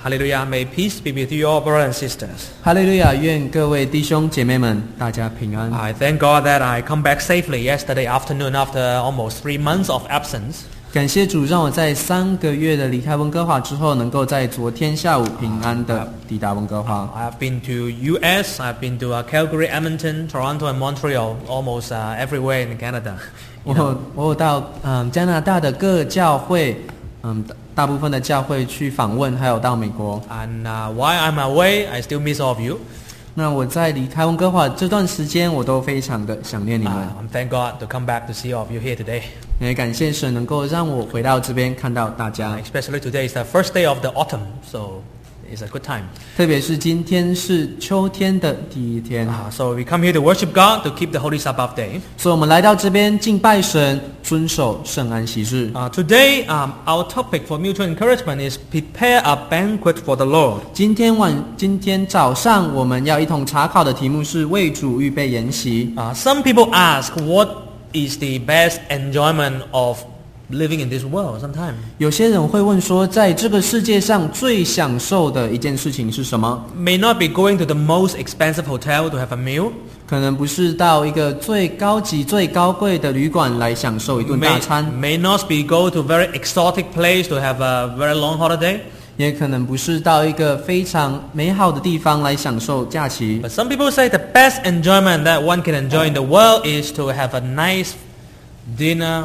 Hallelujah. May peace be with you all, brothers and sisters. 哈利路亚！愿各位弟兄姐妹们大家平安。 I thank God that I come back safely yesterday afternoon after almost 3 months of absence. 感谢主，让我在3个月的离开温哥华之后，能够在昨天下午平安的抵达温哥华。 I have been to US, I've been to Calgary, Edmonton, Toronto and Montreal, almost everywhere in Canada. 我有到加拿大的各教会，大部分的教会去访问，还有到美国。 And while I'm away, I still miss all of you. 那我在离开温哥华这段时间，我都非常的想念你们。 Thank God to come back to see all of you here today. 也感谢神能够让我回到这边看到大家。 Especially today is the first day of the autumn, so it's a good time. 特别是今天是秋天的第一天， So we come here to worship God, to keep the Holy Sabbath day. 所以我们来到这边敬拜神，遵守圣安息日。 Today, our topic for mutual encouragement is prepare a banquet for the Lord. 今天早上我们要一同查考的题目是为主预备筵席。 Some people ask, what is the best enjoyment of living in this world sometimes? 有些人会问说，在这个世界上最享受的一件事情是什么？ May not be going to the most expensive hotel to have a meal. 可能不是到一个最高级、最高贵的旅馆来享受一顿大餐， May not be go to very exotic place to have a very long holiday. 也可能不是到一个非常美好的地方来享受假期。 But some people say the best enjoyment that one can enjoy in the world is to have a nice dinner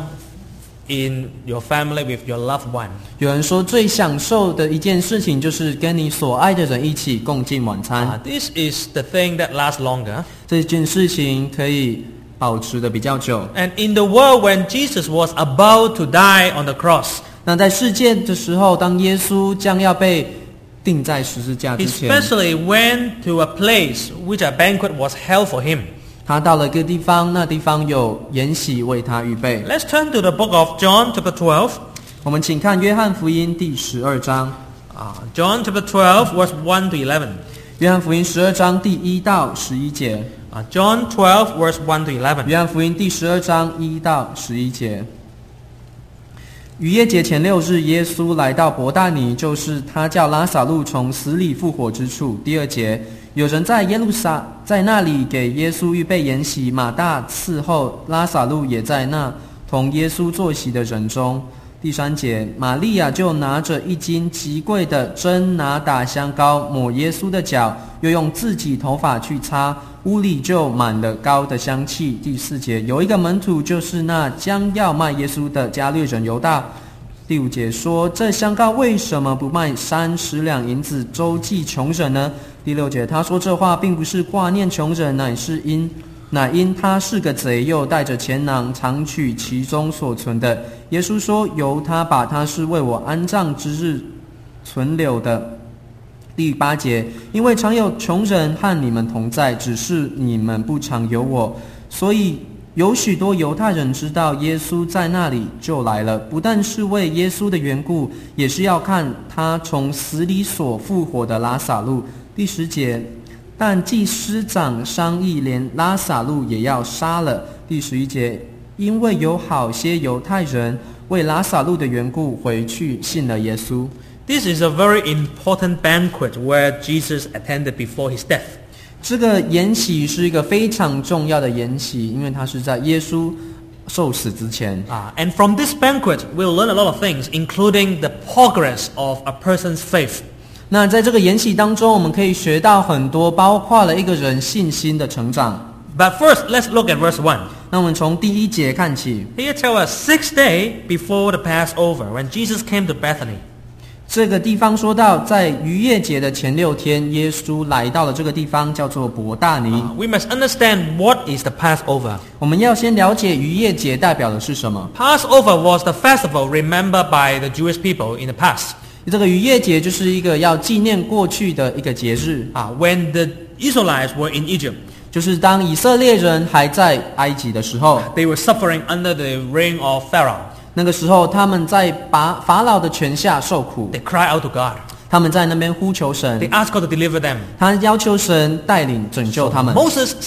in your family with your loved one. 有人说，最享受的一件事情就是跟你所爱的人一起共进晚餐。 This is the thing that lasts longer. 这件事情可以保持的比较久。 And in the world when Jesus was about to die on the cross, 那在世界的时候，当耶稣将要被钉在十字架之 he 前， especially went to a place which a banquet was held for him. 他到了一个地方，那地方有筵席为他预备。 Let's turn to the book of John chapter 12. 我们请看约翰福音第12章。 John chapter 12 verse 1 to 11. 约翰福音12章第1到11节。 John 12 verse 1 to 11. 约翰福音第12章1到11节。逾越节前6日，耶稣来到伯大尼，就是他叫拉撒路从死里复活之处。第2节，有人在那里给耶稣预备筵席，马大伺候，拉撒路也在那同耶稣坐席的人中。第3节，玛利亚就拿着1斤极贵的真拿达香膏抹耶稣的脚，又用自己头发去擦，屋里就满了膏的香气。第4节，有一个门徒，就是那将要卖耶稣的加略人犹大。第5节说，这香膏为什么不卖30两银子周济穷人呢？第6节，他说这话并不是挂念穷人，乃因他是个贼，又带着钱囊常取其中所存的。耶稣说，由他把他是为我安葬之日存留的。第8节，因为常有穷人和你们同在，只是你们不常有我，所以有许多犹太人知道耶稣在那里，就来了，不但是为耶稣的缘故，也是要看他从死里所复活的拉撒路。第10节，但祭司长商议，连拉撒路也要杀了。第11节，因为有好些犹太人为拉撒路的缘故回去信了耶稣。 This is a very important banquet where Jesus attended before his death. 这个筵席是一个非常重要的筵席，因为它是在耶稣受死之前。 And from this banquet, we'll learn a lot of things, including the progress of a person's faith. 那在这个筵席当中，我们可以学到很多，包括了一个人信心的成长。 But first, let's look at verse 1. 那我们从第1节看起。 Here tell us 6th day before the Passover, when Jesus came to Bethany. 这个地方说到，在逾越节的前6天，耶稣来到了这个地方，叫做伯大尼。 We must understand what is the Passover. 我们要先了解逾越节代表的是什么。 Passover was the festival remembered by the Jewish people in the past. 这个逾越节就是一个要纪念过去的一个节日。 When the Israelites were in Egypt, 就是当以色列人还在埃及的时候， they were suffering under the reign of Pharaoh. 那个时候他们在法老的权下受苦， They cried out to God. 他们在那边呼求神， They asked God to deliver them. 他要求神带领拯救他们。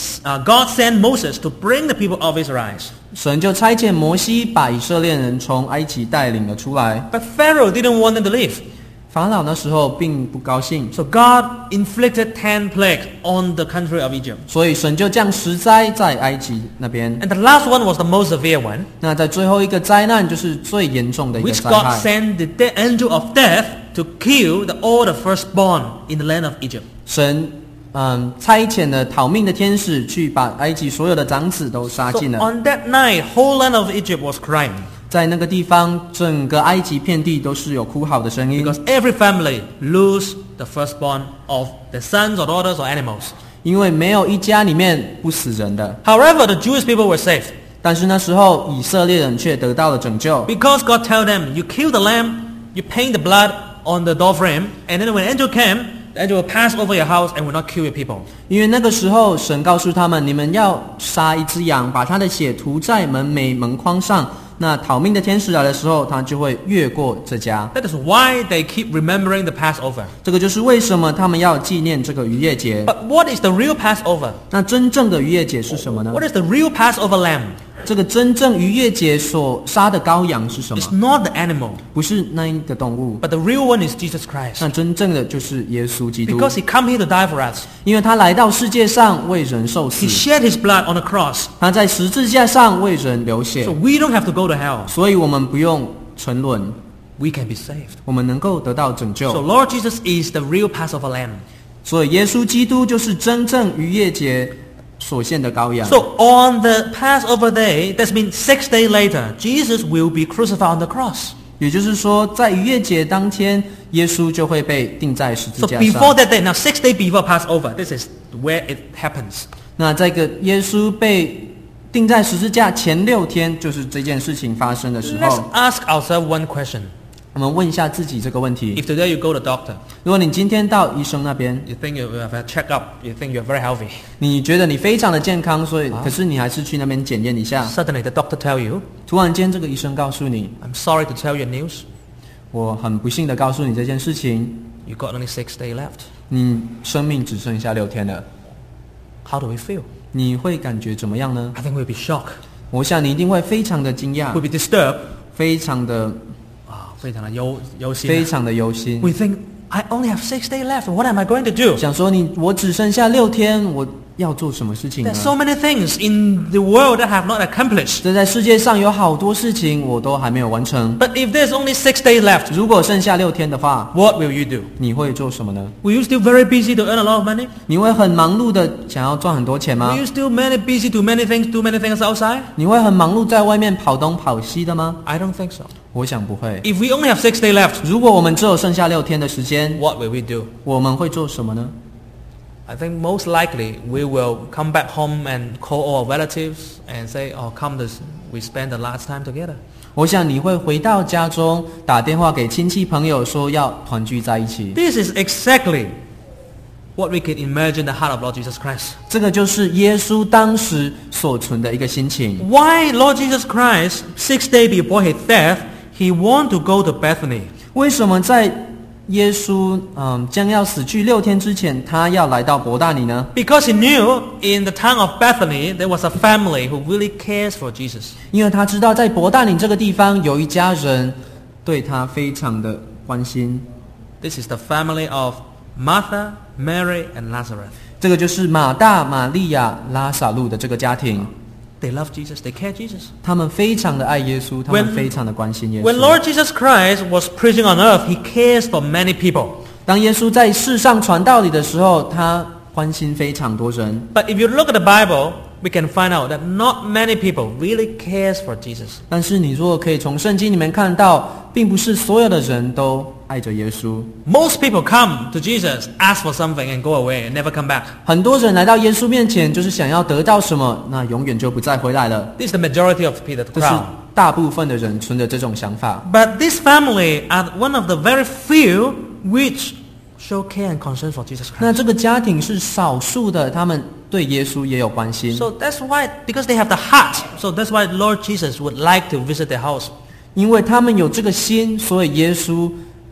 God sent Moses to bring the people of Israel. 神就差遣摩西把以色列人从埃及带领了出来。 But Pharaoh didn't want them to leave. 法老那时候并不高兴， So God inflicted 10 plagues on the country of Egypt. 所以神就降10灾在埃及那边。 And the last one was the most severe one, 那在最后一个灾难就是最严重的一个 which 灾 God 害， sent the angel of death to kill all the firstborn in the land of Egypt. 神差遣了讨命的天使去把埃及所有的长子都杀 So 尽了。 on that night, whole land of Egypt was crying, 在那个地方，整个埃及遍地都是有哭嚎的声音， because every family lose the firstborn of their sons or daughters or animals. 因为没有一家里面不死人的。 However, the Jewish people were saved, 但是那时候以色列人却得到了拯救， because God told them, you kill the lamb, you paint the blood on the door frame, and then when the angel came, the angel will pass over your house and will not kill your people. 因为那个时候神告诉他们，你们要杀一只羊，把它的血涂在门楣门框上，那讨命的天使来的时候，他就会越过这家。 That is why they keep remembering the Passover. 这个就是为什么他们要纪念这个逾越节。 But what is the real Passover? 那真正的逾越节是什么呢？ What is the real Passover lamb? 这个真正逾越节所杀的羔羊是什么 It's？not the animal, 不是那一个动物， but the real one is Jesus Christ. 那真正的就是耶稣基督， Because he come here to die for us. 因为他来到世界上为人受 He 死， shed his blood on the cross. 他在十字架上为人流血 So，we don't have to go to hell. 所以我们不用沉沦， We can be saved. 我们能够得到拯 So 救。 Lord Jesus is the real Passover lamb. 所以耶稣基督就是真正逾越节所献的羔羊。 So on the Passover day, that's been 6 days later, Jesus will be crucified on the cross. 也就是说，在逾越节当天，耶稣就会被钉在十字 So 架 before 上。 that day, now 6 days before Passover, this is where it happens. 那这个耶稣被钉在十字架前6天，就是这件事情发生的时 Let's 候。 ask ourselves one question. 我们问一下自己这个问题： If today you go to the doctor, 如果你今天到医生那边， you think you have a checkup, you think you're very healthy. 你觉得你非常的健康，所以可是你还是去那边检验一下。 Suddenly the doctor tell you, 突然间，这个医生告诉你， I'm sorry to tell you news. 我很不幸的告诉你这件事情， You got only 6 days left. 你生命只剩下6天了。 How do we feel? 你会感觉怎么样呢？ I think we'll be shocked. 我想你一定会非常的惊讶 We'll，be disturbed. 非常的非常的忧心。 非常的忧心。 We think, I only have 6 days left. What am I going to do? 想说我只剩下6天，我要做什么事情呢 There's？so many things in the world that I have not accomplished. 这在世界上有好多事情我都还没有完成。 But if there's only 6 days left, 如果剩下6天的话， what will you do? 你会做什么呢？ Will you still very busy to earn a lot of money? 你会很忙碌的想要赚很多钱吗 Will？you still busy to do many things outside? 你会很忙碌在外面跑东跑西的吗？ I don't think so. 我想不会。 If we only have 6 days left, 如果我们只有剩下6天的时间， what will we do? 我们会做什么呢？ I think most likely we will come back home and call all our relatives and say, oh, come this, we spend the last time together. 我想你会回到家中打电话给亲戚朋友说要团聚在一起。 This is exactly what we can imagine the heart of Lord Jesus Christ. 这个就是耶稣当时所存的一个心情。 Why Lord Jesus Christ, 6 days before his death, he want to go to Bethany? 为什么在耶稣将要死去6天之前，他要来到伯大尼呢？ Because he knew in the town of Bethany there was a family who really cares for Jesus. 因为他知道在伯大尼这个地方有一家人对他非常的关心。 This is the family of Martha, Mary, and Lazarus. 这个就是马大、玛利亚、拉撒路的这个家庭， They love Jesus. They care Jesus. 他们非常的爱耶稣，他们非常的关心耶 When 稣。 Lord Jesus Christ was preaching on earth, he cares for many people. 当耶稣在世上传道理的时候，他关心非常多人。 But if you look at the Bible, we can find out that not many people really cares for Jesus. 但是你如果可以从圣经里面看到，并不是所有的人都爱着耶稣。 Most people come to Jesus, ask for something, and go away and never come back. 很多人来到耶稣面前，就是想要得到什么，那永远就不再回来了。 This is the majority of the 这是 crowd. 大部分的人存着这种想法。 But this family are one of the very few which show care and concern for Jesus 那 Christ. 这个家庭是少数的，他们对耶稣也有关心。 So that's why, because they have the heart, so that's why Lord Jesus would like to visit their house. 因为他们有这个心，所以耶稣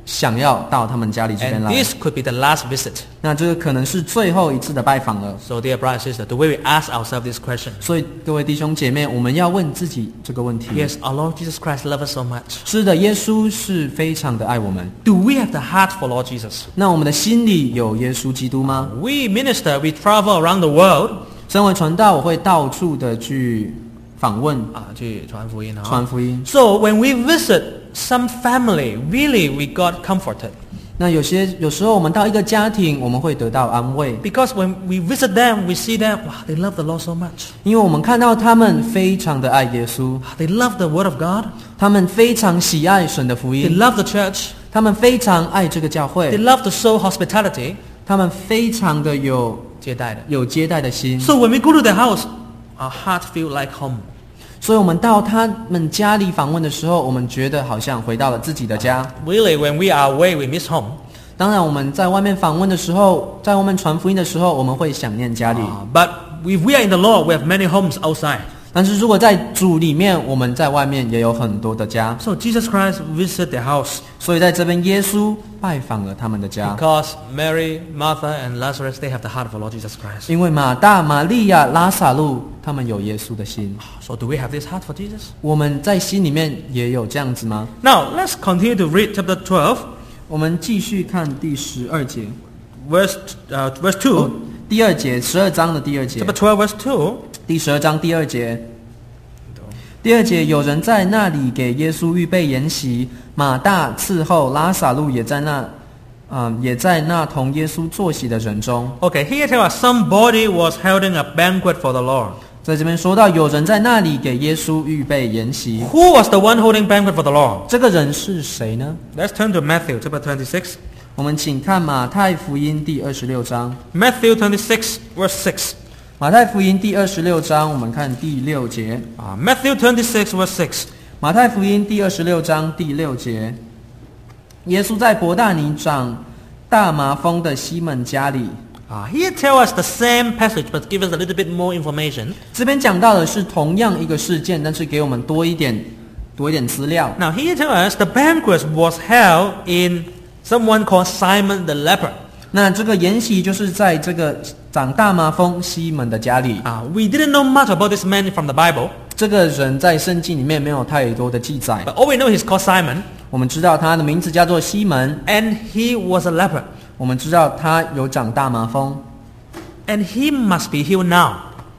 想要到他们家里这边 And 来。 this could be the last visit. 那这个可能是最后一次的拜访了。 So dear brother and sister, the way we ask ourselves this question. 所以各位弟兄姐妹，我们要问自己这个问题。 Yes, our Lord Jesus Christ loves us so much. 是的，耶稣是非常的爱我们。 Do we have the heart for Lord Jesus? 那我们的心里有耶稣基督吗？ We minister, we travel around the world. 身为传道，我会到处的去访问、 去传福音。 传福音。 So when we visit some family, really we got comforted. 那有时候我们到一个家庭，我们会得到安慰， Because when we visit them, we see them, wow, they love the Lord so much. 因为我们看到他们非常的爱耶稣， They love the Word of God. 他们非常喜爱神的福 They 音， love the church. 他们非常爱这个教 They 会， love to show hospitality. 他们非常的有接待的。 接待的心。 So when we go to their house, our heart feel like home. 所以我们到他们家里访问的时候，我们觉得好像回到了自己的家。 Really, when we are away, we miss home. 当然，我们在外面访问的时候，在外面传福音的时候，我们会想念家里。 But if we are in the Lord, we have many homes outside. 但是如果在主里面，我们在外面也有很多的家。 So Jesus Christ visited their house 所以在这边，耶稣拜访了他们的家。 because Mary, Martha, and Lazarus, they have the heart of the Lord Jesus Christ. 因为马大、玛利亚、拉撒路，他们有耶稣的心。 So do we have this heart for Jesus? 我们在心里面也有这样子吗？ Now, let's continue to read chapter 12, 我们继续看第12节， verse 2. 第2节，12章的第2节。 Chapter 12, verse 2. 第12章第2节，第2节，有人在那里给耶稣预备筵席，马大伺候，拉撒路也在那同耶稣坐席的人中。 Okay, here tell us somebody was holding a banquet for the Lord. 在这边说到，有人在那里给耶稣预备筵席， Who was the one holding banquet for the Lord? 这个人是谁呢？ Let's turn to Matthew, chapter 26. 我们请看马太福音第26章。 Matthew 26, verse 6. 马太福音第26章，我们看第6节。 Matthew 26, verse 6. 马太福音第26章第6节，耶稣在伯大尼长大麻风的西门家里。 Here tell us the same passage, but give us a little bit more information. 这边讲到的是同样一个事件，但是给我们多一点资料。 Now here tell us the banquet was held in someone called Simon the leper. 那这个筵席就是在这个长大麻风西门的家里。 We didn't know much about this man from the Bible, 这个人在圣经里面没有太多的记载， but all we know he's called Simon, 我们知道他的名字叫做西门， and he was a leper, 我们知道他有长大麻风， and he must be healed now.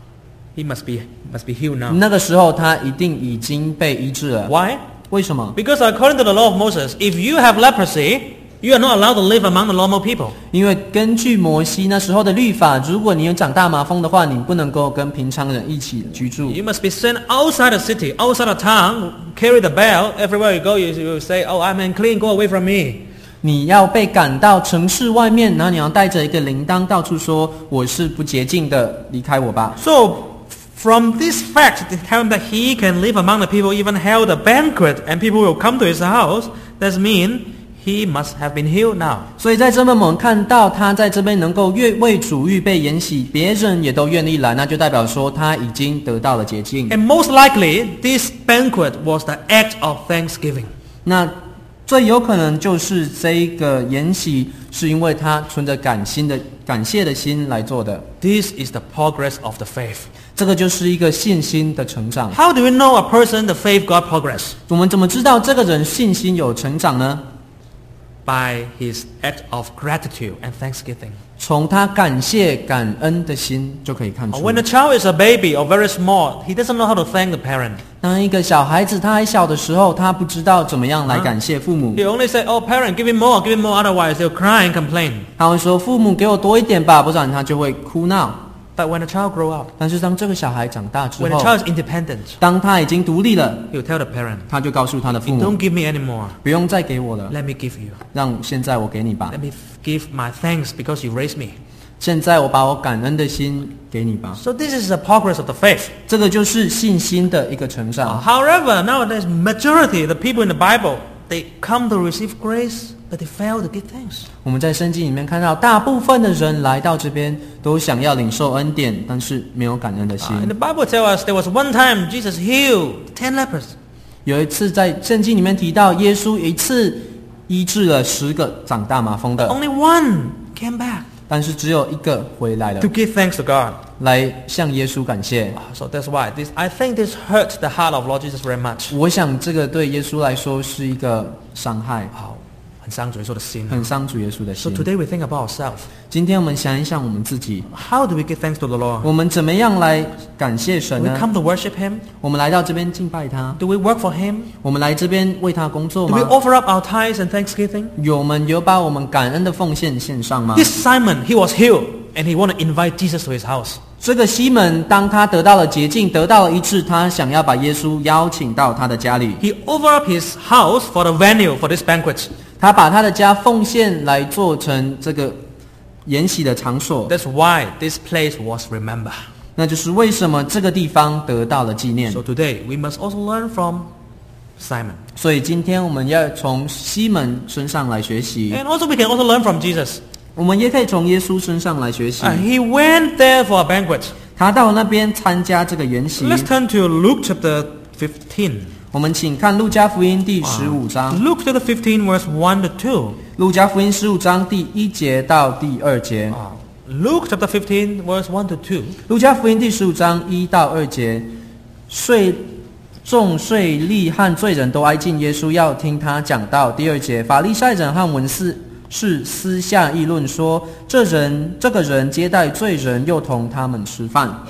He must be healed now. 那个时候他一定已经被医治了。 Why? 为什么？ Because according to the law of Moses, if you have leprosy, you are not allowed to live among the normal people. 因为根据摩西那时候的律法，如果你有长大麻风的话，你不能够跟平常人一起居住。 You must be sent outside the city, outside the town, carry the bell. Everywhere you go, you say, oh, I'm unclean, go away from me. 你要被赶到城市外面，然后你要带着一个铃铛，到处说我是不洁净的，离开我吧。 So, from this fact, to tell him that he can live among the people, even held a banquet, and people will come to his house, that means he must have been healed now. 所以在这边我们看到他在这边能够为主预备筵席，别人也都愿意来，那就代表说他已经得到了洁净。 And most likely, this banquet was the act of thanksgiving. 那最有可能就是这个筵席是因为他存着感谢的心来做的。 This is the progress of the faith. 这个就是一个信心的成长。 How do we know a person, the faith got progress? 我们怎么知道这个人信心有成长呢？ By his act of gratitude and thanksgiving. 从他感谢感恩的心就可以看出。 When a child is a baby or very small, he doesn't know how to thank the parent. 当一个小孩子他还小的时候，他不知道怎么样来感谢父母。 He only say, oh, parent, give him more, otherwise he'll cry and complain. 他会说：“父母给我多一点吧，不然他就会哭闹。” But when a child grow up, 但是当这个小孩长大之 when a 后， child is independent, 当他已经独立了， he'll tell the parent, 他就告诉他的父 don't 母 give me anymore. 不用再给我了， Let me give you. 让现在我给你吧。 Let me give my thanks because you raised me. 现在我把我感恩的心给你吧。 So this is the progress of the faith. 这个就是信心的一个成长。 However, nowadays, majority of the people in the Bible, they come to receive grace, but they fail to give thanks. 我们在圣经里面看到，大部分的人来到这边都想要领受恩典，但是没有感恩的心。 In the Bible tells us there was one time Jesus healed 10 lepers. 有一次在圣经里面提到，耶稣一次医治了10个长大麻风的， Only one came back 但是只有1个回来了 to， give thanks to God. 来向耶稣感谢。 So that's why I think this hurt the heart of Lord Jesus very much. 我想这个对耶稣来说是一个伤害， 很伤主耶稣的心。 很伤主耶稣的 So 心。 today we think about ourselves. 今天我们想一想我们自己， How do we give thanks to the Lord? 我们怎么样来感谢 Do 神 we 呢？ come to worship Him? 我们来到这边敬拜他， Do we work for Him? 我们来这边为他工作 Do we 吗？ offer up our tithes and thanksgiving? 我们有把我们感恩的奉献献上吗？ This Simon, he was healed and he wanted to invite Jesus to his house. 这个西门，当他得到了洁净，得到了医治，他想要把耶稣邀请到他的家里， He offered up his house for the venue for this banquet. 他把他的家奉献来做成这个筵席的场所。 That's why this place was remembered. 那就是为什么这个地方得到了纪念。 So today we must also learn from Simon. 所以今天我们要从西门身上来学习， And also we can also learn from Jesus. 我们也可以从耶稣身上来学习。 He went there for a banquet. 他到那边参加这个筵席。 Let's turn to Luke chapter 15. 我们请看路加福音第15章。 Luke chapter 15 verse 1 to 2. 路加福音15章第1节到第2节。 Luke chapter 15 verse 1 to 2. 路加福音第15章1到2节，众税吏和罪人都挨近耶稣，要听他讲道。第2节，法利赛人和文士私下议论说，这个人接待罪人，又同他们吃饭。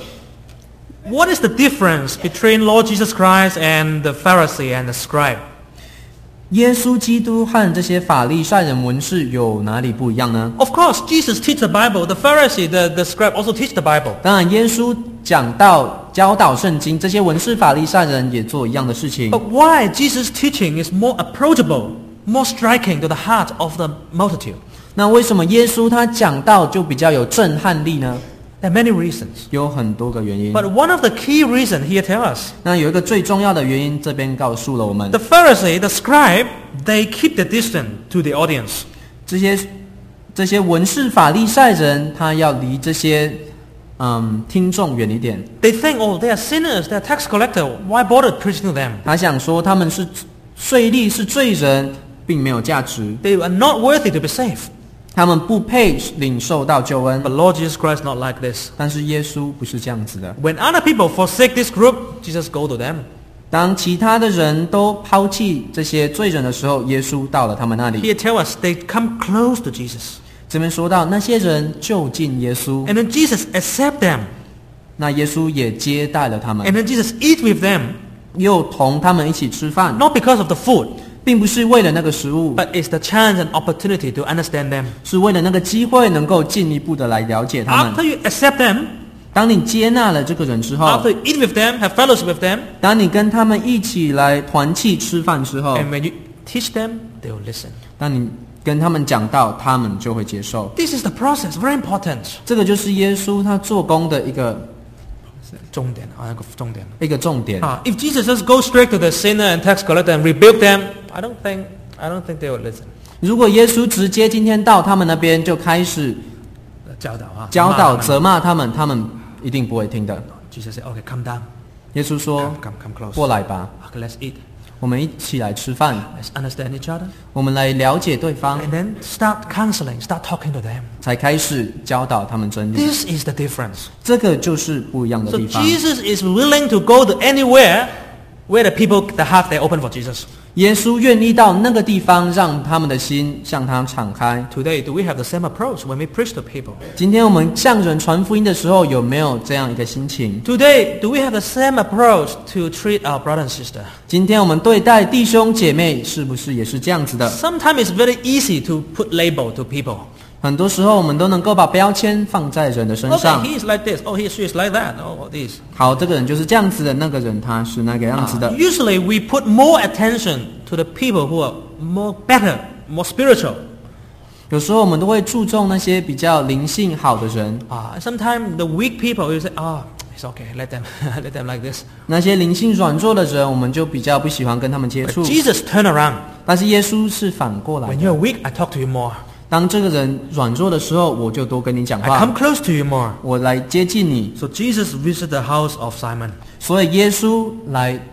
What is the difference between Lord Jesus Christ and the Pharisee and the scribe? 耶稣基督和这些法利赛人文士有哪里不一样呢？ Of course, Jesus teach the Bible. The Pharisee, the scribe also teach the Bible. 当然，耶稣讲道、教导圣经，这些文士、法利赛人也做一样的事情。 But why Jesus' teaching is more approachable, more striking to the heart of the multitude? 那为什么耶稣他讲道就比较有震撼力呢？ There are many reasons. 有很多个原因。 But one of the key reasons here tell us, 那有一个最重要的原因，这边告诉了我们 the：Pharisee, the scribe, they keep the distance to the audience. 这些文士、法利赛人，他要离这些听众远一点。 They think, oh, they are sinners, they are tax collector. Why bother preaching to them? 他想说他们是税吏，是罪人，并没有价值， They are not worthy to be saved. 他们不配领受到救恩 But。Lord Jesus Christ not like this. 但是耶稣不是这样子的。 When other people forsake this group, Jesus go to them. 当其他的人都抛弃这些罪人的时候，耶稣到了他们那里。 Here tell us they come close to Jesus. 这边说到那些人就近耶稣， And then Jesus accept them. 那耶稣也接待了他 And 们， then Jesus eat with them. 又同他们一起吃饭， Not because of the food, 并不是为了那个食物， but it's the chance and opportunity to understand them. 是为了那个机会能够进一步的来了解他 After 们。 you accept them, 当你接纳了这个人之后， after you eat with them, have fellowship with them, 当你跟他们一起来团契吃饭之后， and when you teach them, they will listen. 当你跟他们讲道，他们就会接受。 This is the process, very important. 这个就是耶稣他做工的一个重点，重点。 重点。 If Jesus just go straight to the sinner and tax collector and rebuke them, I don't think they will listen. 如果耶稣直接今天到他们那边就开始教导、责骂他们，他们一定不会听的。 Jesus said, "Okay, come down. 耶稣说 Come close. 过来吧， Okay, let's eat. 我们一起来吃饭， Let's understand each other, 我们来了解对方， and then start counseling, start talking to them." 才开始教导他们真理。 This is the difference. 这个就是不一样的 So 地方。 Jesus is willing to go to anywhere where the people, the heart, they open for Jesus. 耶稣愿意到那个地方，让他们的心向他敞开。 Today, do we have the same approach when we preach to people? 今天我们向人传福音的时候，有没有这样一个心情？ Today, do we have the same approach to treat our brother and sister? 今天我们对待弟兄姐妹，是不是也是这样子的？ Sometimes it's very easy to put label to people. 很多时候，我们都能够把标签放在人的身 Okay, 上。 he is like this. Oh, she is like that. Oh, this. 好，这个人就是这样子的，那个人他是那个样子的。 Usually, we put more attention to the people who are more better, more spiritual. 有时候我们都会注重那些比较灵性好的人， Sometimes the weak people, you say, it's okay. Let them, let them like this. 那些灵性软弱的人，我们就比较不喜欢跟他们接 But 触。 Jesus turn around. 但是耶稣是反过来 When 的， you're weak, I talk to you more. 当这个人软弱的时候，我就多跟你讲 I 话， come close to you more. 我来接近你。 So Jesus visited the house of Simon. 所以耶稣来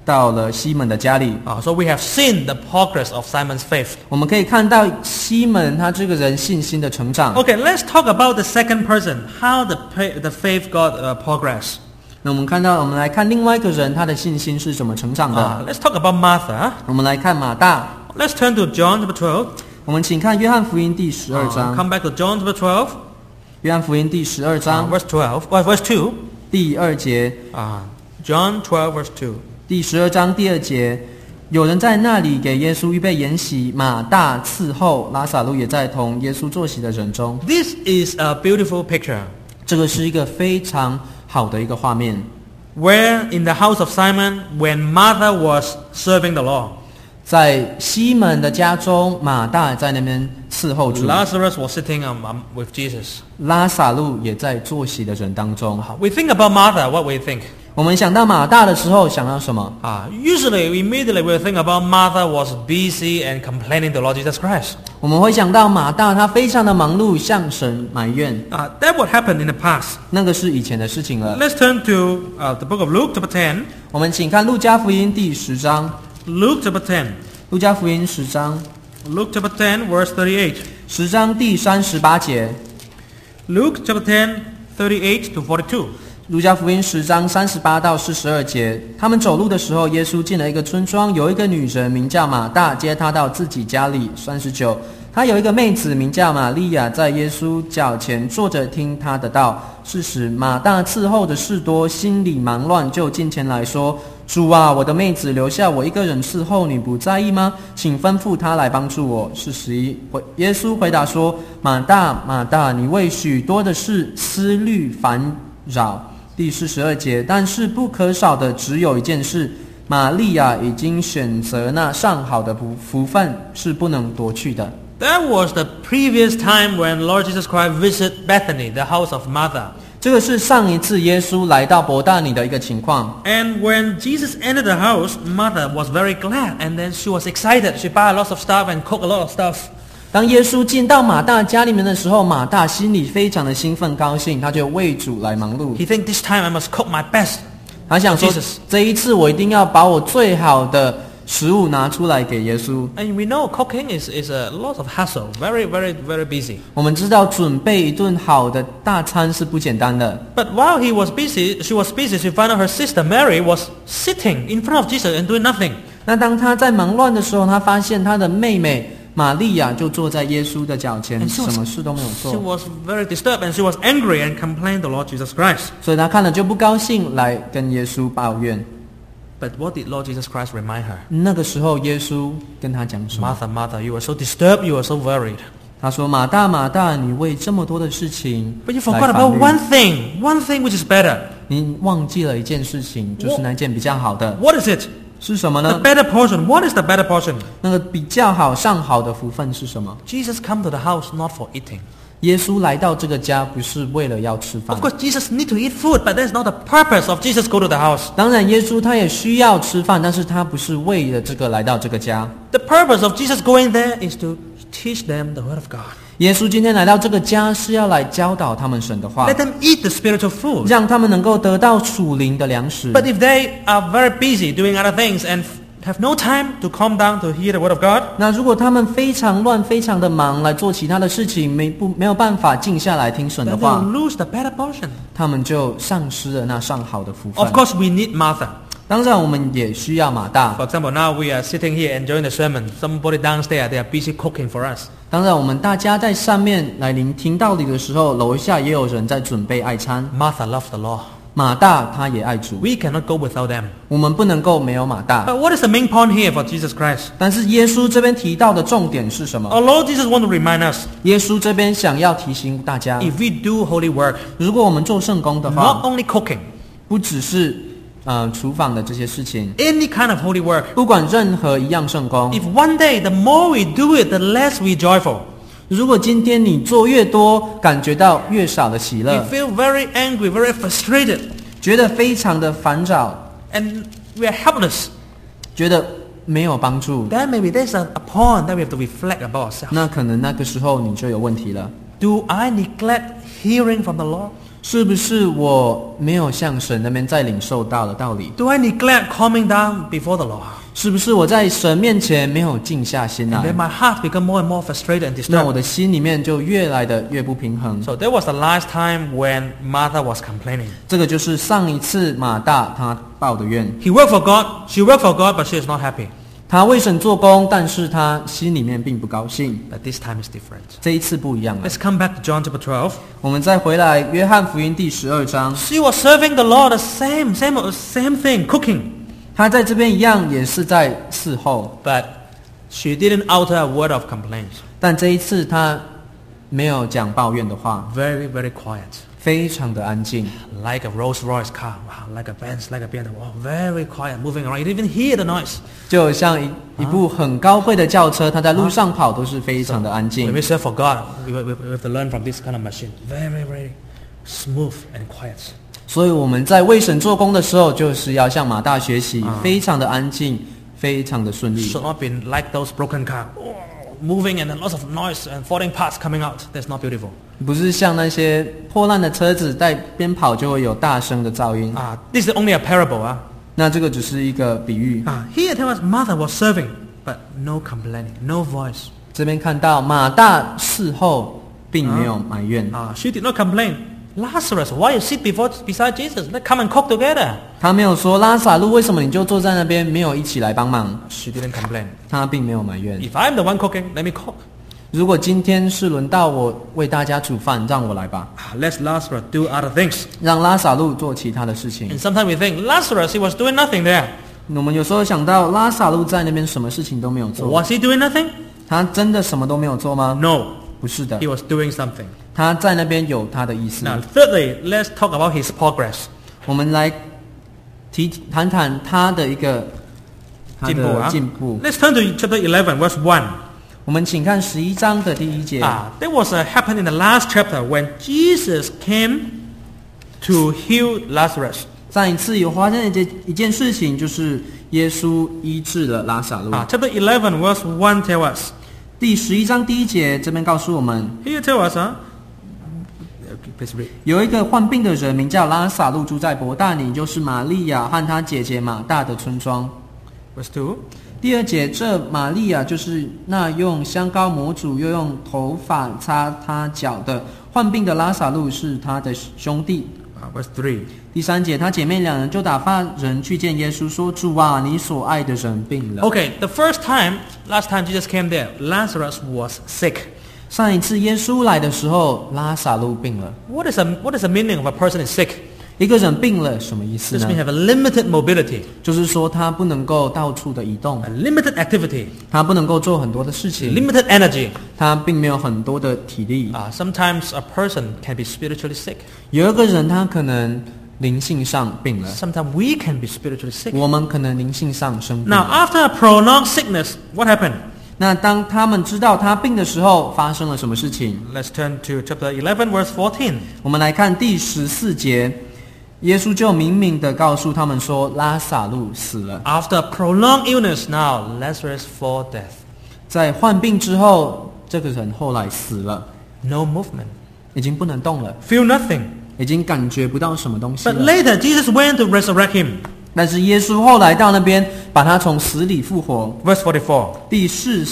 到了西门的家里。 So we have seen the progress of Simon's faith. 我们可以看到西门他这个人信心的成长。 Okay, let's talk about the second person, how the faith got progress. 那我们来看另外一个人他的信心是怎么成长的。 Let's talk about Martha. 我们来看马大。 Let's turn to John chapter 12. 我们请看约翰福音第12章。 Come back to John chapter 12. 约翰福音第12章。 Verse 2. 第2节。 John 12 verse 2. 第12章第2节，有人在那里给耶稣预备筵席，马大伺候，拉撒路也在同耶稣坐席的人中。 This is a beautiful picture. 这个是一个非常好的一个画面。 Where in the house of Simon, when Martha was serving the Lord. 在西门的家中，马大在那边伺候主。 Lazarus was sitting with Jesus. 拉撒路也在坐席的人当中。 We think about Martha, what we think? 我们想到马大的时候，想到什么 ？Usually, immediately we think about Martha was busy and complaining to Lord Jesus Christ. 我们会想到马大他非常的忙碌，向神埋怨。 That what happened in the past. 那个是以前的事情了。 Let's turn to the book of Luke, chapter 10. 我们请看路加福音第10章。 Luke chapter 10. 路加福音10章。 Luke chapter 10, verse 38. 10章第38节。 Luke chapter 10, 38 to 42. 路加福音10章38到42节，他们走路的时候，耶稣进了一个村庄，有一个女人名叫马大，接他到自己家里。39，他有一个妹子名叫玛利亚，在耶稣脚前坐着听他的道。40，马大伺候的事多，心里忙乱，就近前来说：主啊，我的妹子留下我一个人伺候，你不在意吗？请吩咐她来帮助我。41，耶稣回答说：马大，马大，你为许多的事思虑烦扰。第42节，但是不可少的只有一件事，玛利亚已经选择那上好的福分，是不能夺去的。 That was the previous time when Lord Jesus Christ visited Bethany, the house of Martha. 这个是上一次耶稣来到伯大尼的一个情况。 And when Jesus entered the house, Martha was very glad, and then she was excited. She bought lots of stuff and cooked a lot of stuff. 当耶稣进到马大家里面的时候，马大心里非常的兴奋高兴，他就为主来忙碌。 He think this time I must cook my best. 他想说，这一次我一定要把我最好的食物拿出来给耶稣。 And we know cooking is a lot of hassle, very, very, very busy. 我们知道准备一顿好的大餐是不简单的。 But while she was busy, she found out her sister Mary was sitting in front of Jesus and doing nothing. 那当他在忙乱的时候，他发现他的妹妹玛利亚就坐在耶稣的脚前，什么事都没有做。 She was very disturbed and she was angry and complained to Lord Jesus Christ. 所以他看了就不高兴，来跟耶稣抱怨。 But what did Lord Jesus Christ remind her? 那个时候耶稣跟他讲什么 Martha, Martha, you are so disturbed, you are so worried. 他说：马大，马大，你为这么多的事情 But you forgot about one thing which is better. 你忘记了一件事情，就是那件比较好的。 What is it? 是什么呢 The better portion. What is the better portion? 那个比较好、上好的福分是什么？ Jesus come to the house not for eating. 耶稣来到这个家不是为了要吃饭。 Of course, Jesus need to eat food, but that's not the purpose of Jesus go to the house. 当然，耶稣他也需要吃饭，但是他不是为了这个来到这个家。 The purpose of Jesus going there is to teach them the word of God. 耶稣今天来到这个家是要来教导他们神的话， Let them eat the spiritual food. 让他们能够得到属灵的粮食。 But if they are very busy doing other things and have no time to calm down to hear the word of God, 那如果他们非常乱、非常的忙来做其他的事情，没有办法静下来听神的 then 话， they'll lose the better portion. 他们就丧失了那上好的福分。 Of course, we need Martha. 当然，我们也需要马大。 For example, now we are sitting here enjoying the sermon. Somebody downstairs, they are busy cooking for us. 当然，我们大家在上面来聆听道理的时候，楼下也有人在准备爱餐。 Martha loved the Lord. 马大他也爱主， We cannot go without them. 我们不能够没有马大。 But what is the main point here for Jesus Christ? 但是耶稣这边提到的重点是什么？ Our Lord Jesus want to remind us, 耶稣这边想要提醒大家， if we do holy work, 如果我们做圣工的 not 话， only cooking, 不只是厨房的这些事情， any kind of holy work, 不管任何一样圣工， if one day the more we do it, the less we joyful. 如果今天你做越多，感觉到越少的喜 We 乐， feel very angry, very frustrated, 觉得非常的烦躁， and we are helpless. 觉得没有帮助， Then maybe there's a point that we have to reflect about ourselves. 那可能那个时候你就有问题了。 Do I neglect hearing from the Lord? 是不是我没有向神那边再领受到的道理？ Do I neglect calming down before the Lord? 是不是我在神面前没有静下心 And then 来？ my heart become more and more frustrated and 那我 disturbed. 的心里面就越来的越不平衡。 So that was the last time when Martha was complaining. 这个就是上一次马大他报的怨， He worked for God, she worked for God, but she is not happy. 他为神做工，但是他心里面并不高兴。 But this time is different. 这一次不一样了。 Let's come back to John chapter 12. 我们再回来约翰福音第12章， She was serving the Lord the same thing, cooking. 他在这边一样也是在伺候， But she didn't utter a word of complaints. 但这一次他没有讲抱怨的话， Very, very quiet. 非常的安静， Like a Rolls Royce car. Wow, like a Benz, like a BMW. Wow, very quiet, moving around. You didn't even hear the noise. 就像一部很高贵的轿车，它在路上跑都是非常的安 When 静 we。serve for God, we have to learn from this kind of machine. Very, very smooth and quiet. 所以我们在为神做工的时候，就是要向马大学习，非常的安静，非常的顺利。 Should not be like those broken cars. Moving and lots of noise and falling parts coming out. That's not beautiful. 不是像那些破烂的车子在边跑就会有大声的噪音。 This is only a parable. 那这个只是一个比喻。 Here tell us Martha was serving, but no complaining, no voice. 这边看到马大事后并没有埋怨， She did not complain. Lazarus, why you sit beside Jesus? Let's come and cook together. 他没有说拉撒路为什么你就坐在那边没有一起来帮忙， She didn't complain. 他并没有埋怨。 If I'm the one cooking, let me cook. 如果今天是轮到我为大家煮饭，让我来吧， Let Lazarus do other things. 让拉撒路做其他的事情 And。sometimes we think Lazarus, he was doing nothing there. 我们有时候想到拉撒路在那边什么事情都没有做， Was he doing nothing? 他真的什么都没有做吗？ No, 不是的 he，was doing something. 他在那边有他的意思。 Now, thirdly, let's talk about his progress. 我们来谈谈他的一个进步。 Let's turn to chapter 11, verse 1. 我们请看11章的第1节。 That was happened in the last chapter when Jesus came to heal Lazarus. 上一次有发生一件事情，就是耶稣医治了拉撒路。 Chapter 11, verse 1 tell us. 第11章第1节这边告诉我们， Here tell us, okay, please read. 有一个患病的人名叫拉撒路，住在伯大尼，就是玛利亚和她姐姐马大的村庄。 Verse 2. 第2节，这玛利亚就是那用香膏抹主又用头发擦他脚的患病的拉撒路，是他的兄弟。 Verse 3. 第3节，他姐妹两人就打发人去见耶稣，说：“主啊，你所爱的人病了。” Okay, last time Jesus came there, Lazarus was sick. 上一次耶稣来的时候，拉撒路病了。 What is the meaning of a person is sick? 一个人病了，什么意思 This 呢？ means have a limited mobility, 就是说他不能够到处的移动 a，limited activity, 他不能够做很多的事情， limited energy. 他并没有很多的体力。 Sometimes a person can be spiritually sick. 有一个人他可能灵性上病了， Sometimes we can be spiritually sick. 我们可能灵性上生病 Now, 了。 after a prolonged sickness, what happened? 那当他们知道他病的时候，发生了什么事情？ Let's turn to chapter 11, verse 14. 我们来看第14节，耶稣就明明的告诉他们说，拉撒路死了。 After prolonged illness, now Lazarus for death. 在患病之后，这个人后来死了， No movement. 已经不能动了， Feel nothing. 已经感觉不到什么东西 But 了。 later, Jesus went to resurrect him. 但是耶稣后来到那边，把他从死里复活。 Verse 44. 第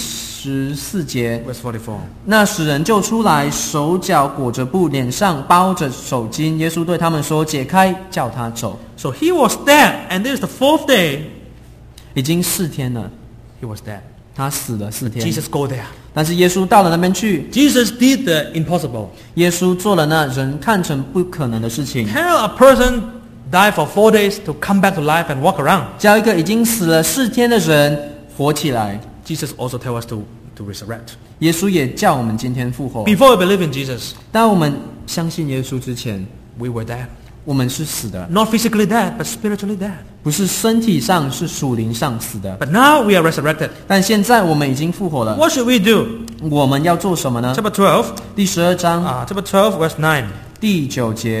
44节， Verse 44. 那使人就出来，手脚裹着布，脸上包着手巾。耶稣对他们说：“解开，叫他走。 So he was dead, and this is the fourth day. ” 已经4天了， He was dead. 他死了4天。 Jesus go there. 但是耶稣到了那边去， Jesus did the impossible. 耶稣做了那人看成不可能的事情， Tell a person die for 4 days to come back to life and walk around. 叫一个已经死了4天的人活起来。 Jesus also tell us to resurrect. 耶稣也叫我们今天复活。 Before we believe in Jesus, 当我们相信耶稣之前， we were dead. 我们是死的， Not physically dead, but spiritually dead. 不是身体上，是属灵上死的。 But now we are resurrected. 但现在我们已经复活了， What should we do? 我们要做什么呢？ Chapter 12. 第12章 Chapter 12, verse 9. 第9节，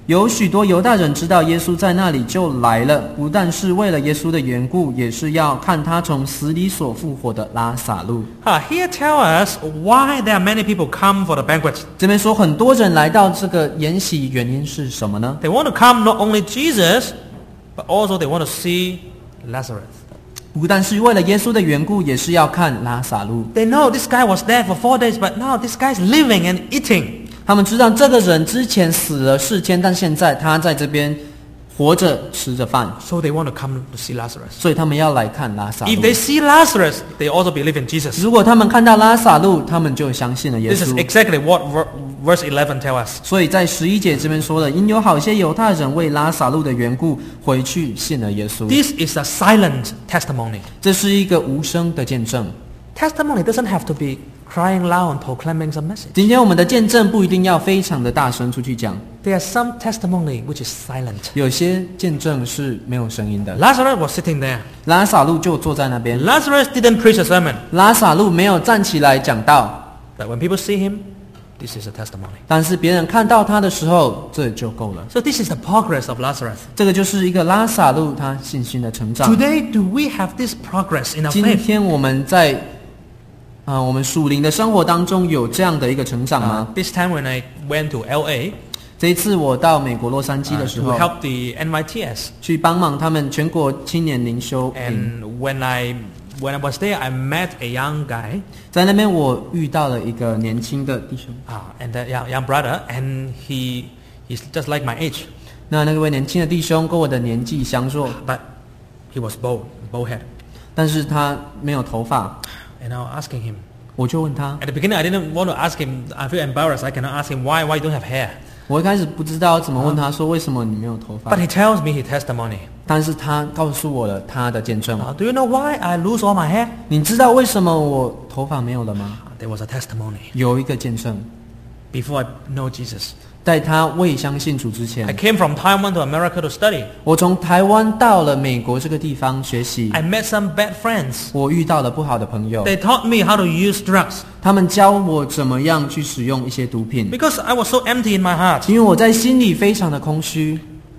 有许多犹大人知道耶稣在那里，就来了，不但是为了耶稣的缘故，也是要看他从死里所复活的拉撒路。 Here tell us why there are many people come for the banquet. 这边说很多人来到这个筵席，原因是什么呢？ They want to come not only Jesus, but also they want to see Lazarus. 不但是为了耶稣的缘故，也是要看拉撒路。 They know this guy was dead for 4 days, but now this guy is living and eating. 他们知道这个人之前死了4天，但现在他在这边活着吃着饭， So they want to come to see Lazarus. 所以他们要来看拉撒路。 If they see Lazarus, they also believe in Jesus. 如果他们看到拉撒路，他们就相信了耶 This is 稣。 exactly what verse 11 tells us. 所以在11节这边说了，因有好些犹太人为拉撒路的缘故回去信了耶稣。 This is a silent testimony. 这是一个无声的见证。 Testimony doesn't have to be crying loud and proclaiming some message. 今天我们的见证不一定要非常的大声出去讲， There are some testimony which is silent. 有些见证是没有声音的。 Lazarus was sitting there. 拉撒路就坐在那边， Lazarus didn't preach a sermon. 拉撒路没有站起来讲道， But when people see him, this is a testimony. 但是别人看到他的时候，这就够了。 So this is the progress of Lazarus. 这个就是一个拉撒路他信心的成长。 Today, do we have this progress in our 今 faith? 天我们在我们属灵的生活当中有这样的一个成长吗？ This time when I went to LA 这一次我到美国洛杉矶的时 to 候， help the NYTS, 去帮忙他们全国青年灵修营， and when I was there, I met a young guy, 在那边我遇到了一个年轻的弟兄， and that young brother, and he's just like my age, 那位年轻的弟兄跟我的年纪相若， but he was bald head. 但是他没有头发， And I was asking him. 我就问他， At the beginning, I didn't want to ask him. I feel embarrassed. I cannot ask him why you don't have hair. 我一开始不知道怎么问他说为什么你没有头发 But，he tells me his testimony. 但是他告诉我了他的见证。 Do you know why I lose all my hair? 你知道为什么我头发没有了吗？ There was a testimony 有一个见证， before I know Jesus. 在他未相信主之 I 前， came from Taiwan to America to study. 我从台湾到了美国这个地方学习， I met some bad friends. 我遇到了不好的朋友， They taught me how to use drugs 他们教我怎么样去使用一些毒品， because I was so empty in my heart. 因为我在心里非常的空虚，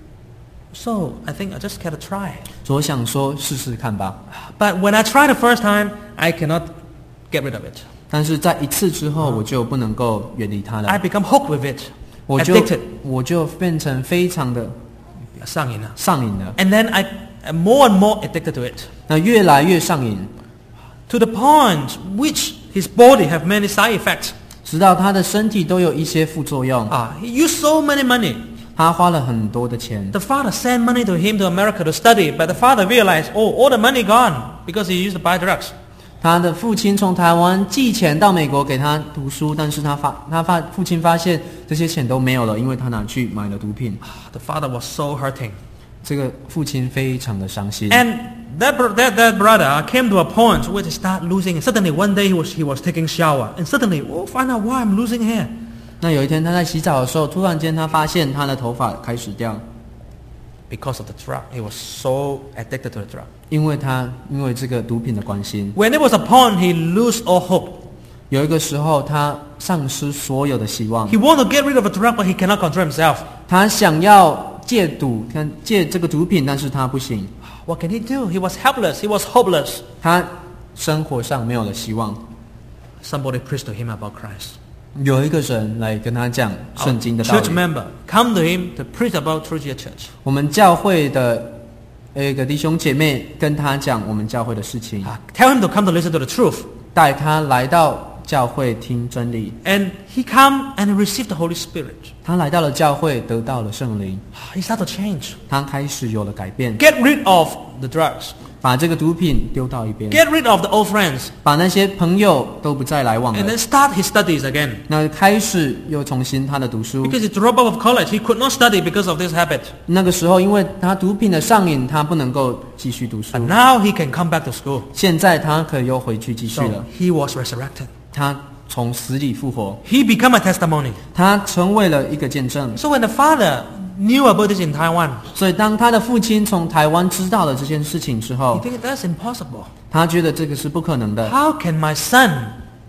So I think I just gotta try. 所以我想说试试看吧。 But when I tried the first time, I cannot get rid of it. 但是在一次之后，我就不能够远离它 I 了， become hooked with it, 我 addicted, 就变成非常的上瘾了。 上瘾了， And then I'm more and more addicted to it, 那越来越上瘾， to the point which his body have many side effects. 直到他的身体都有一些副作用。 He used so many money. 他花了很多的钱， The father sent money to him to America to study, but the father realized, all the money gone because he used to buy drugs. 他的父亲从台湾寄钱到美国给他读书，但是父亲发现这些钱都没有了，因为他拿去买了毒品。 The father was so hurting. 这个父亲非常的伤心。 And that brother came to a point where he started losing. Suddenly one day he was taking shower, and suddenly, find out why I'm losing hair. 那有一天他在洗澡的时候，突然间他发现他的头发开始掉， Because of the drug. He was so addicted to the drug. 因为这个毒品的关系。 When there was a point, he lose all hope. 有一个时候他丧失所有的希望 He， want to get rid of the drug, but he cannot control himself. 他想要戒赌，戒这个毒品，但是他不行， What can he do? He was helpless. He was hopeless. 他生活上没有了希望。 Somebody preached to him about Christ. 有一个人来跟他讲圣经的道 Church 理。 member come to him to preach about True Year Church. 我们教会的一个弟兄姐妹跟他讲我们教会的事情， Tell him to come to listen to the truth. 带他来到教会听真理。 And he come and received the Holy Spirit. 他来到了教会，得到了圣灵， He started to change. 他开始有了改变， Get rid of the drugs. 把这个毒品丢到一边， Get rid of the old friends. 把那些朋友都不再来往 And 了。 then start his studies again. 那开始又重新他的读书。 Because he dropped out of college. He could not study because of this habit. 那个时候，因为他毒品的上瘾，他不能够继续读书 But。now he can come back to school. 现在他可以又回去继续 So 了。 he was resurrected. 他从死里复活， He became a testimony. 他成为了一个见证。 So when the father knew about this in Taiwan, 所以当他的父亲从台湾知道了这件事情之 he 后， think that's impossible. 他觉得这个是不可能的。 How can my son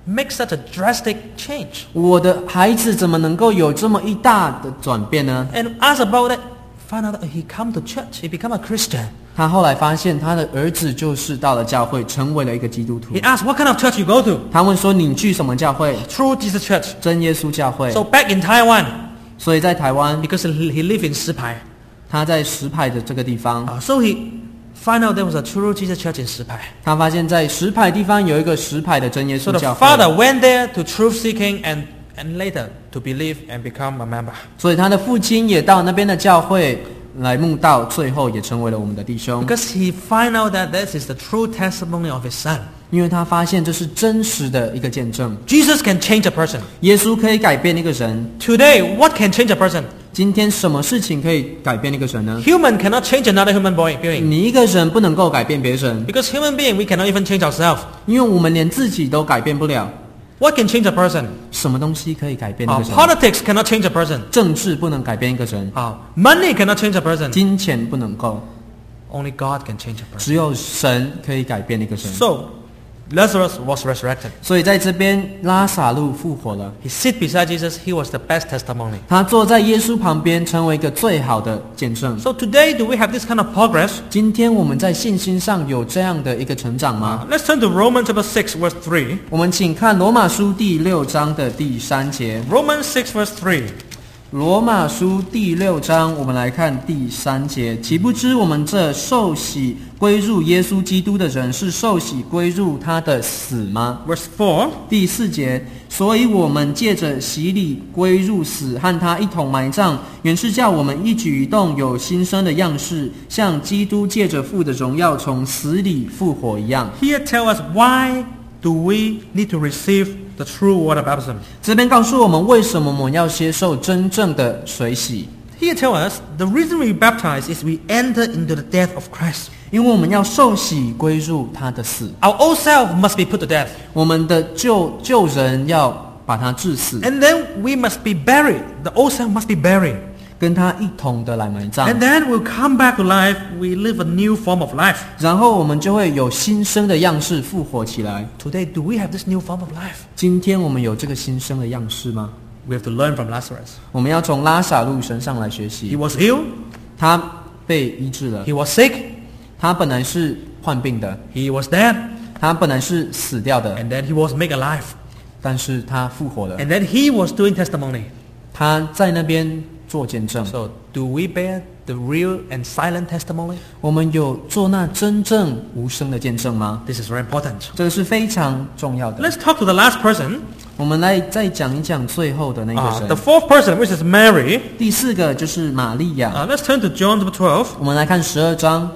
make such a drastic change? 我的孩子怎么能够有这么一大的转变呢？ And ask about it, find out that he come to church, he become a Christian. 他后来发现他的儿子就是到了教会，成为了一个基督徒 He。asked, what kind of church you go to? 他问说：“你去什么教会 True Jesus Church. ？” 真耶稣教会。 So back in Taiwan, 所以在台湾， because he lived in Sipai, 他在石牌的这个地方， so he find out there was a True Jesus Church in Sipai. 他发现在石牌地方有一个石牌的真耶 So 稣 the 教会。 father went there to truth seeking and later to believe and become a member. 所以他的父亲也到那边的教会来慕道，最后也成为了我们的弟兄。 Because he find out that this is the true testimony of his son. 因为他发现这是真实的一个见证， Jesus can change a person. 耶稣可以改变一个人。 Today, what can change a person? 今天什么事情可以改变一个人呢？ Human cannot change another human being. 你一个人不能够改变别人， Because human being, we cannot even change ourselves. 因为我们连自己都改变不了。 What can change a person? 什么东西可以改变一个人？ Politics cannot change a person. 政治不能改变一个人， Money cannot change a person. 金钱不能够， Only God can change a person. 只有神可以改变一个人。 So, Lazarus was resurrected. 所以在这边，拉撒路复活了， He sit beside Jesus. He was the best testimony. 他坐在耶稣旁边，成为一个最好的见证。 So today, do we have this kind of progress? 今天我们在信心上有这样的一个成长吗？ Let's turn to Romans chapter 6, verse 3. 我们请看罗马书第6章的第3节。 Romans 6, verse 3. 罗马书第6章，我们来看第3节。岂不知我们这受洗归入耶稣基督的人，是受洗归入他的死吗？ Verse 4. 第4节，所以我们借着洗礼归入死，和他一同埋葬，原是叫我们一举一动有新生的样式，像基督借着父的荣耀从死里复活一样。 Here tell us why do we need to receive the true water baptism. 这边告诉我们，为什么我们要接受真正的水洗？ Here tell us the reason we baptize is we enter into the death of Christ. 因为我们要受洗归入他的死， Our old self must be put to death. 我们的旧人要把他致死， And then we must be buried. The old self must be buried. 跟他一同的来埋葬， And then we'll come back to life. We live a new form of life. 然后我们就会有新生的样式复活起来。 Today, do we have this new form of life? 今天我们有这个新生的样式吗？ We have to learn from Lazarus. 我们要从拉撒路身上来学 He 习。 was healed. 他被医治了， He was sick. 他本来是患病的， He was dead. 他本来是死掉的， And then he was made alive. 但是他复活了。 And then he was doing testimony. 他在那边做见证。 So, do we bear the real and silent testimony? 我们有做那真正无声的见证吗？ This is very important. 这个是非常重要的。 Let's talk to the last person. 我们来再讲一讲最后的那个 The 人。 fourth person, which is Mary. 第4个就是玛利亚。 Let's turn to John chapter 12. 我们来看12章，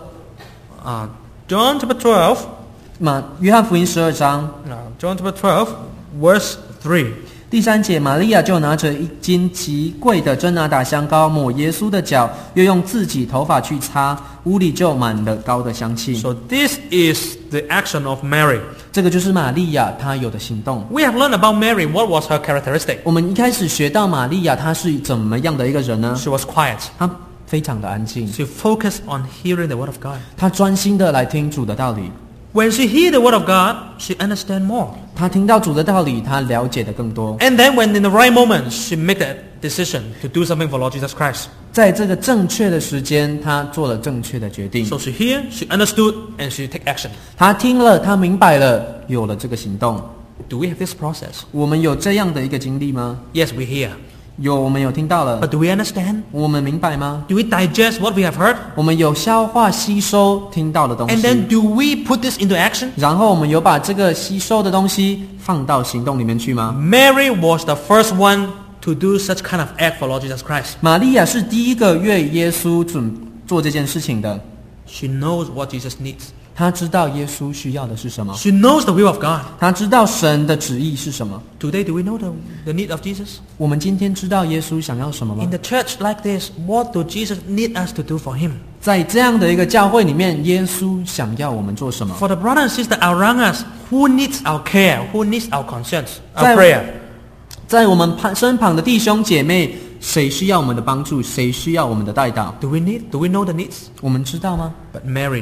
John chapter 12. 约翰福音12章 John chapter 12, verse 3. 第3节，玛利亚就拿着一斤极贵的真拿达香膏抹耶稣的脚，又用自己头发去擦，屋里就满了膏的香气。 So this is the action of Mary. 这个就是玛利亚她有的行动。 We have learned about Mary. What was her characteristic? 我们一开始学到玛利亚她是怎么样的一个人呢？ She was quiet. 她非常的安静， She focused on hearing the word of God. 她专心的来听主的道理。 When she hear the word of God, she understand more. 她听到主的道理，她了解的更多。 And then when in the right moment, she make that decision to do something for Lord Jesus Christ. 在这个正确的时间，她做了正确的决定。 So she hear, she understood, and she take action. 她听了，她明白了，有了这个行动。 Do we have this process? 我们有这样的一个经历吗？ Yes, we hear. 有，我们有听到了 But，do we understand? 我们明白吗？ Do we digest what we have heard? 我们有消化吸收听到的东 And then 西， do we put this into action? 然后我们有把这个吸收的东西放到行动里面去吗？ Mary was the first one to do such kind of act for Lord Jesus Christ. 玛利亚是第一个为耶稣做这件事情的， She knows what Jesus needs. 她知道耶稣需要的是什么， She knows the will of God. 她知道神的旨意是什么。 Today, do we know the need of Jesus? 我们今天知道耶稣想要什么吗 In？the church like this, what do Jesus need us to do for Him? 在这样的一个教会里面，耶稣想要我们做什么？ For the brother and sister around us, who needs our care? Who needs our concerns? Our 在 prayer? 在我们身旁的弟兄姐妹，谁需要我们的帮助？谁需要我们的代祷？ Do we know the needs? 我们知道吗？ But Mary knew.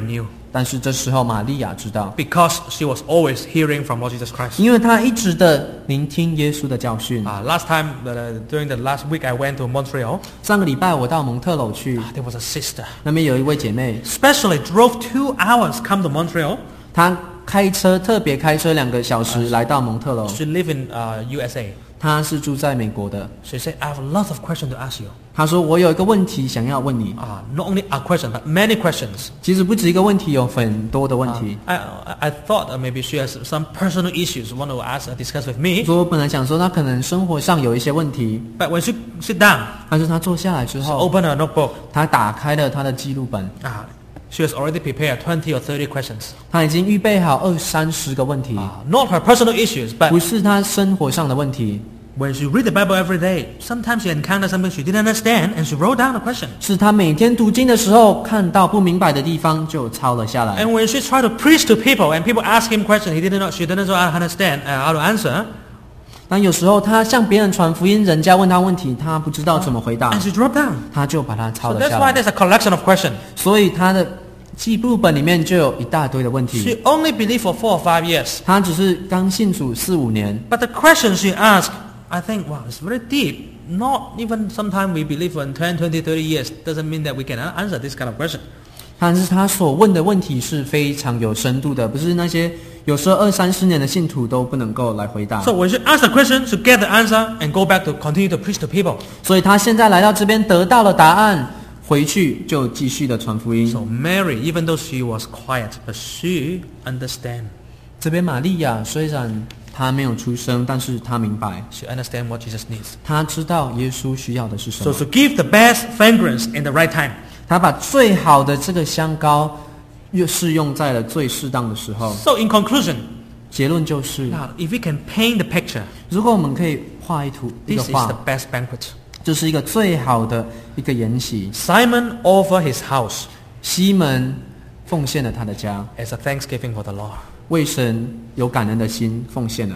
但是这时候玛利亚知道， because she was always hearing from Lord Jesus Christ. 因为她一直的聆听耶稣的教训。 Last time, during the last week, I went to Montreal. 上个礼拜我到蒙特娄去， There was a sister, 那边有一位姐妹， especially drove 2 hours come to Montreal. 她特别开车2个小时来到蒙特娄。 She live in USA. 她是住在美国的。 She said, I have a lot of questions to ask you. 她说我有一个问题想要问你。 Not only a question, but many questions. 其实不止一个问题，有很多的问题。 I thought maybe she has some personal issues want to discuss with me. 说我本来想说她可能生活上有一些问题， But when she sit down, 但是她坐下来之 she 后， opened her notebook. 她打开了她的记录本， She has already prepared 20 or 30 questions. 她已经预备好20-30个问题， Not her personal issues, 不 but 是她生活上的问题， when she read the Bible every day, sometimes she encountered something she didn't understand, and she wrote down the question. 是她每天读经的时候看到不明白的地方就抄了下来。 And when she tried to preach to people, and people ask him questions she didn't understand how to answer, 但有时候她向别人传福音，人家问她问题，她不知道怎么回答 and，she wrote down. 她就把它抄 So 了 that's 下 why 来。 there's a collection of questions. 所以她的记录本里面就有一大堆的问题。 She only believed for 4 or 5 years. 她只是刚信主4-5年， But the questions she asked, I think, wow, it's very deep. Not even sometimes we believe for 10, 20, 30 years doesn't mean that we can answer this kind of question. 但是她所问的问题是非常有深度的，不是那些有时候20-30年的信徒都不能够来回答。 So when she asked the question, she get the answer and go back to continue to preach to people. 所以她现在来到这边得到了答案，回去就继续的传福音。 So Mary, even though she was quiet, but she understand. 这边玛利亚虽然她没有出声，但是她明白， She understand what Jesus needs. 她知道耶稣需要的是什 So 么。 to give the best fragrance in the right time. 她把最好的这个香膏又适用在了最适当的时候。 So in conclusion, 结论就是， now if we can paint the picture, 如果我们可以画一个 this is 画 the，best banquet. 就是一个最好的一个筵席。 Simon offered his house 西门奉献了他的家， as a thanksgiving for the Lord. 为神有感恩的心奉献了。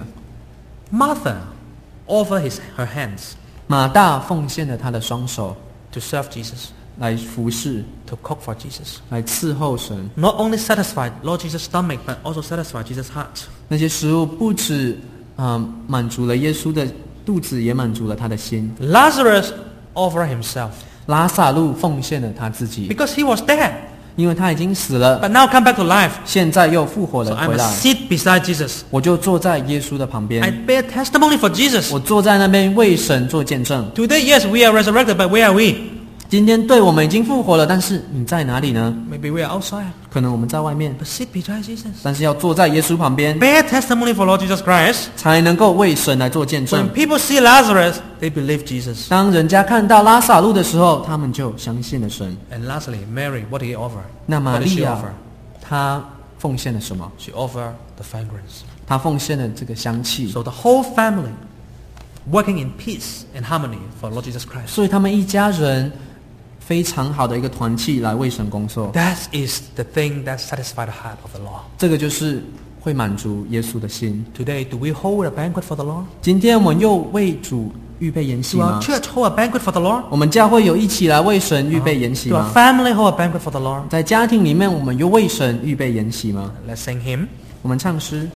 Martha offered her hands 马大奉献了他的双手 to serve Jesus, 来服侍， to cook for Jesus. 来伺候神。 Not only satisfied Lord Jesus' stomach, but also satisfied Jesus' heart. 那些食物不止满足了耶稣的肚子，也满足了他的心。 Lazarus offered himself 拉撒路奉献了他自己， because he was dead, 因为他已经死了， but now come back to life. 现在又复活 So 了 I 回 must 来。 sit beside Jesus. 我就坐在耶稣的旁 I 边， bear testimony for Jesus. 我坐在那边为神做见证。 Today, yes, we are resurrected, but where are we? 今天对我们已经复活了，但是你在哪里呢？ Maybe we are outside, 可能我们在外面， but sit beside Jesus. 但是要坐在耶稣旁边， Bear testimony for Lord Jesus Christ. 才能够为神来做见 When 证。 people see Lazarus, they believe Jesus. 当人家看到拉撒路的时候，他们就相信了神。 And lastly, Mary, what did he offer? 那玛 What did 利 she 亚 offer? 她奉献了什么？ She offered the fragrance. 她奉献了这个香气， So the whole family working in peace and harmony for Lord Jesus Christ. 所以他们一家人非常好的一个团契来为神工作。 That is the thing that satisfies the heart of the Lord. 这个就是会满足耶稣的心。 Today, do we hold a banquet for the Lord? 今天我们又为主预备筵席 Do our 吗？ church hold a banquet for the Lord? 我们教会有一起来为神预备筵席 Do our 吗？ family hold a banquet for the Lord? 在家庭里面，我们又为神预备筵席吗？ Let's sing hymn. 我们唱诗。